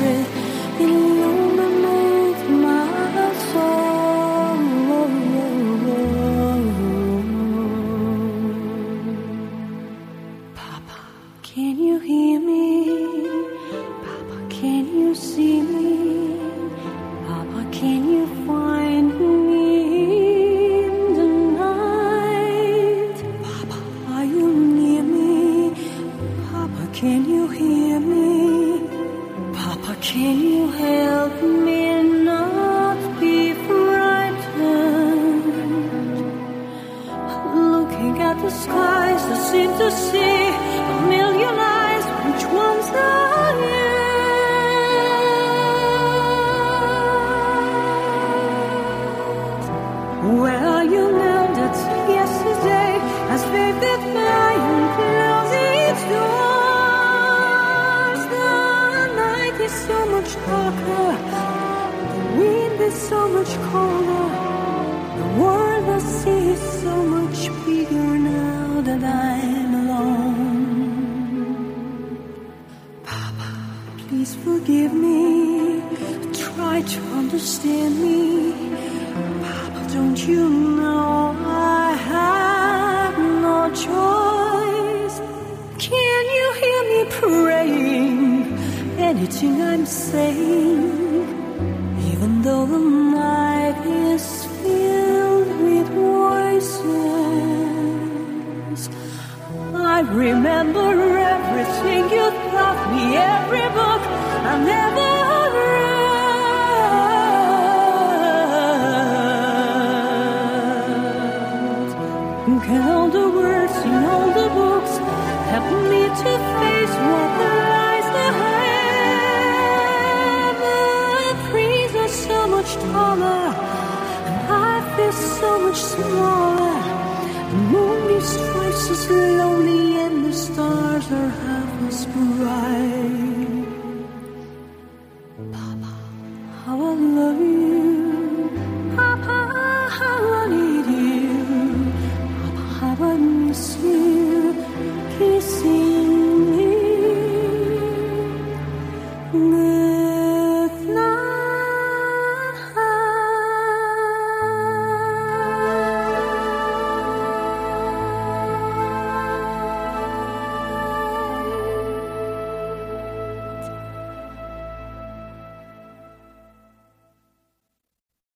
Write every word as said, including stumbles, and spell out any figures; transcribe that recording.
illuminate my soul. Papa, can you hear me? Papa, can you see me? Papa, can you find me in the night? Papa, are you near me? Papa, can you hear me? Papa, can you help me not be frightened? Looking at the skies, I seem to see a million eyes. Which ones are yours? Where are you now that yesterday has faded by and closed its doors? The night is so much darker, the wind is so much colder, the world I see is so much bigger now that I'm alone. Papa, please forgive me, try to understand me. Papa, don't you know I have no choice? Can you hear me praying anything I'm saying? Even though the night is filled with voices, I remember everything you taught me, every book I never read. Can all the words in all the books help me to face what lies ahead? The trees are so much taller, and I feel so much smaller. The moon is twice as lonely, and the stars are half as bright.